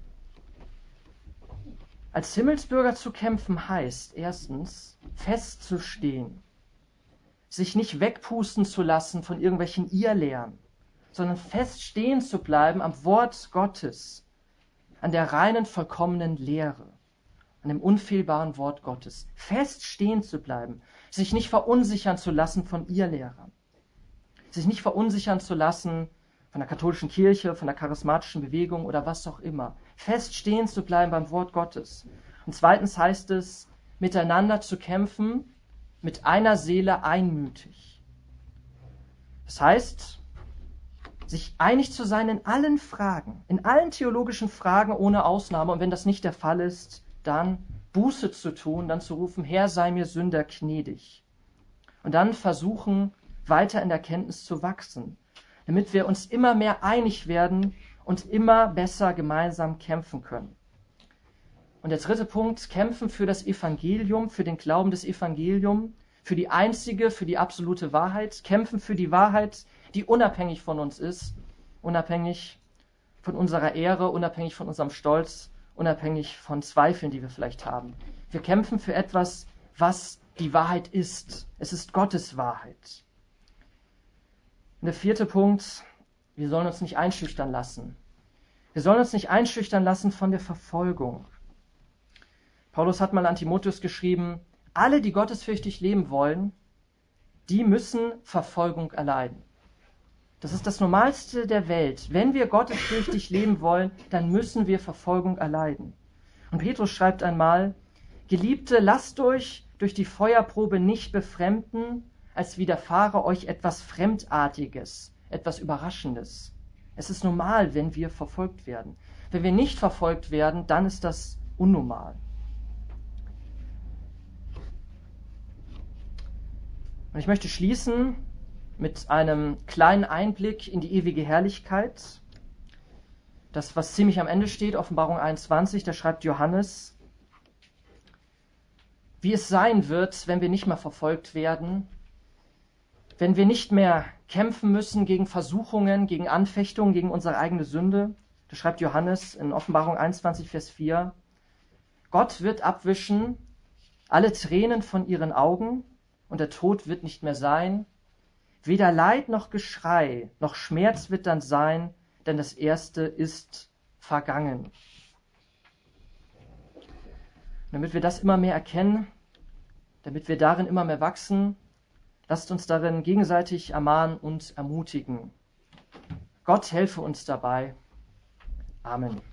Als Himmelsbürger zu kämpfen heißt erstens, festzustehen, sich nicht wegpusten zu lassen von irgendwelchen Irrlehren, sondern fest stehen zu bleiben am Wort Gottes, an der reinen, vollkommenen Lehre, an dem unfehlbaren Wort Gottes. Fest stehen zu bleiben, sich nicht verunsichern zu lassen von Irrlehrern, sich nicht verunsichern zu lassen von der katholischen Kirche, von der charismatischen Bewegung oder was auch immer. fest stehen zu bleiben beim Wort Gottes. Und zweitens heißt es, miteinander zu kämpfen, mit einer Seele einmütig. Das heißt, sich einig zu sein in allen Fragen, in allen theologischen Fragen ohne Ausnahme. Und wenn das nicht der Fall ist, dann Buße zu tun, dann zu rufen, Herr, sei mir Sünder gnädig. Und dann versuchen, weiter in der Erkenntnis zu wachsen, damit wir uns immer mehr einig werden und immer besser gemeinsam kämpfen können. Und der dritte Punkt, kämpfen für das Evangelium, für den Glauben des Evangeliums, für die einzige, für die absolute Wahrheit, kämpfen für die Wahrheit, die unabhängig von uns ist, unabhängig von unserer Ehre, unabhängig von unserem Stolz, unabhängig von Zweifeln, die wir vielleicht haben. Wir kämpfen für etwas, was die Wahrheit ist. Es ist Gottes Wahrheit. Und der vierte Punkt, wir sollen uns nicht einschüchtern lassen. Wir sollen uns nicht einschüchtern lassen von der Verfolgung. Paulus hat mal an Timotheus geschrieben, alle, die gottesfürchtig leben wollen, die müssen Verfolgung erleiden. Das ist das Normalste der Welt. Wenn wir gottesfürchtig leben wollen, dann müssen wir Verfolgung erleiden. Und Petrus schreibt einmal, Geliebte, lasst euch durch die Feuerprobe nicht befremden, als widerfahre euch etwas Fremdartiges, etwas Überraschendes. Es ist normal, wenn wir verfolgt werden. Wenn wir nicht verfolgt werden, dann ist das unnormal. Und ich möchte schließen mit einem kleinen Einblick in die ewige Herrlichkeit. Das, was ziemlich am Ende steht, Offenbarung einundzwanzig, da schreibt Johannes, wie es sein wird, wenn wir nicht mehr verfolgt werden, wenn wir nicht mehr kämpfen müssen gegen Versuchungen, gegen Anfechtungen, gegen unsere eigene Sünde. Da schreibt Johannes in Offenbarung einundzwanzig, Vers vier, Gott wird abwischen alle Tränen von ihren Augen und der Tod wird nicht mehr sein. Weder Leid noch Geschrei noch Schmerz wird dann sein, denn das Erste ist vergangen. Damit wir das immer mehr erkennen, damit wir darin immer mehr wachsen, lasst uns darin gegenseitig ermahnen und ermutigen. Gott helfe uns dabei. Amen.